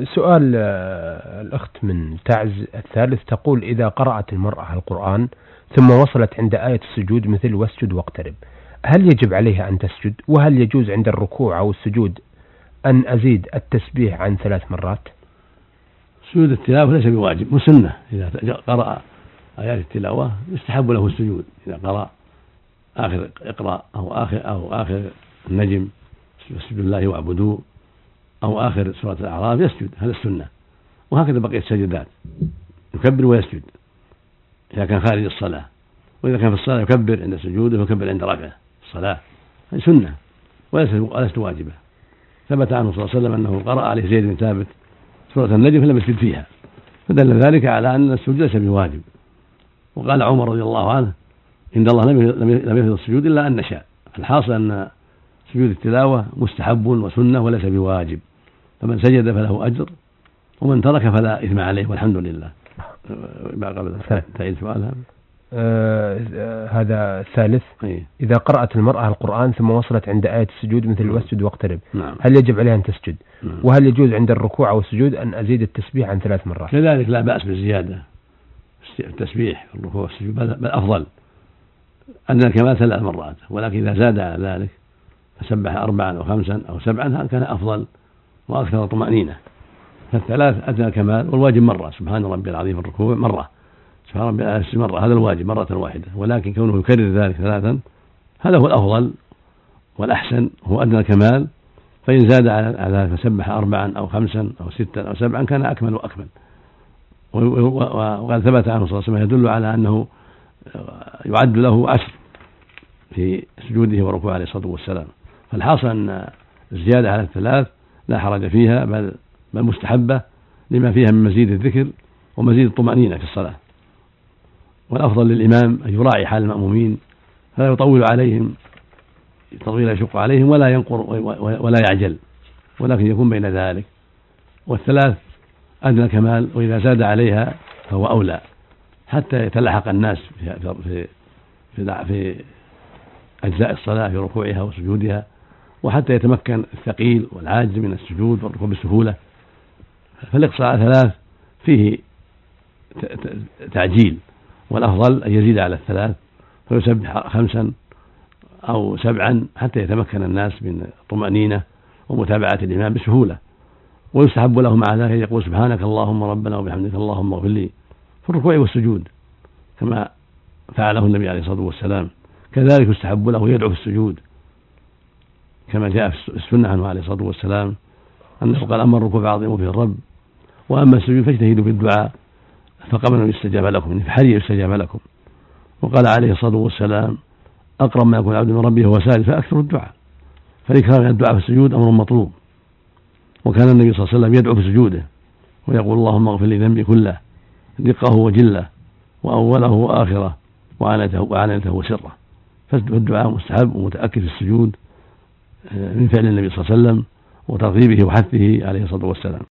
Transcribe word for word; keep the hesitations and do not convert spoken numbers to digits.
سؤال آه، الأخت من تعز الثالث تقول: إذا قرأت المرأة القرآن ثم وصلت عند آية السجود مثل واسجد واقترب، هل يجب عليها أن تسجد؟ وهل يجوز عند الركوع أو السجود أن أزيد التسبيح عن ثلاث مرات؟ سجود التلاوة ليس بواجب، وسنة. إذا قرأ آيات التلاوة يستحب له السجود. إذا قرأ آخر اقرأ أو آخر أو آخر النجم اسجدوا الله واعبدوه أو آخر سورة الأعراف يسجد، هذا السنة. وهكذا بقية السجدات يكبر ويسجد إذا كان خارج الصلاة، وإذا كان في الصلاة يكبر عند سجوده ويكبر عند رفعه. الصلاة هذه سنة وليست واجبة. ثبت عنه صلى الله عليه وسلم أنه قرأ عليه زيد بن ثابت سورة النجم فلم يسجد فيها، فدل ذلك على أن السجود ليس بواجب. وقال عمر رضي الله عنه: إن الله لم يفرض السجود إلا أن نشاء. الحاصل أن سجود التلاوة مستحب وسنة وليس بواجب، فمن سجد فله أجر ومن ترك فلا إثم عليه، والحمد لله. ما قبل تعيد سؤالها. آه هذا الثالث: أيه. إذا قرأت المرأة القرآن ثم وصلت عند آية السجود مثل واسجد واقترب، نعم. هل يجب عليها أن تسجد؟ نعم. وهل يجوز عند الركوع أو السجود أن أزيد التسبيح عن ثلاث مرات؟ كذلك لا بأس بالزيادة التسبيح في الركوع والسجود، بل أفضل أن الكمال ثلاث مرات، ولكن إذا زاد على ذلك فسبح أربعا أو خمسا أو سبعا هذا كان أفضل وأكثر طمأنينة. فالثلاث أدنى الكمال، والواجب مرة سبحان ربي العظيم في الركوع مرة، سبحان ربي الأعلى مرة، هذا الواجب مرة واحدة. ولكن كونه يكرر ذلك ثلاثا هذا هو الأفضل والأحسن، هو أدنى الكمال. فإن زاد على ذلك فسبح أربعا أو خمسا أو ستا أو سبعا كان أكمل وأكمل. وقد ثبت عنه صلى الله عليه وسلم يدل على أنه يعد له عشر في سجوده وركوعه عليه الصلاة والسلام. فالحاصل أن الزيادة على الثلاث لا حرج فيها، بل بل مستحبة لما فيها من مزيد الذكر ومزيد الطمأنينة في الصلاة. والأفضل للإمام أن يراعي حال المأمومين فلا يطول عليهم تطويلا يشق عليهم، ولا ينقر ولا يعجل، ولكن يكون بين ذلك. والثلاث أدنى الكمال، وإذا زاد عليها فهو أولى حتى يتلحق الناس في في في, في أجزاء الصلاة في ركوعها وسجودها، وحتى يتمكن الثقيل والعاجز من السجود والركوع بسهولة. فالإقصاء على ثلاث فيه تعجيل، والأفضل أن يزيد على الثلاث فيسبح خمسا أو سبعا حتى يتمكن الناس من الطمأنينة ومتابعة الإمام بسهولة. ويستحب له مع ذلك يقول سبحانك اللهم ربنا وبحمدك اللهم اغفر لي في الركوع والسجود كما فعله النبي عليه الصلاة والسلام. كذلك يستحب له يدعو في السجود كما جاء في السنة عنه عليه الصلاة والسلام أنه قال: أما الركوع فعظموا فيه الرب، وأما السجود فاجتهدوا في الدعاء فقبل أن يستجاب لكم، فحري يستجاب لكم. وقال عليه الصلاة والسلام: أقرب ما يكون العبد من ربه وهو ساجد فأكثر الدعاء. فالإكثار من الدعاء في السجود أمر مطلوب. وكان النبي صلى الله عليه وسلم يدعو في سجوده ويقول: اللهم اغفر لي ذنبي كله دقه وجله وأوله وآخره وعلانيته وسره. فالدعاء مستحب ومتأكد في السجود من فعل النبي صلى الله عليه وسلم وترغيبه وحثه عليه الصلاة والسلام.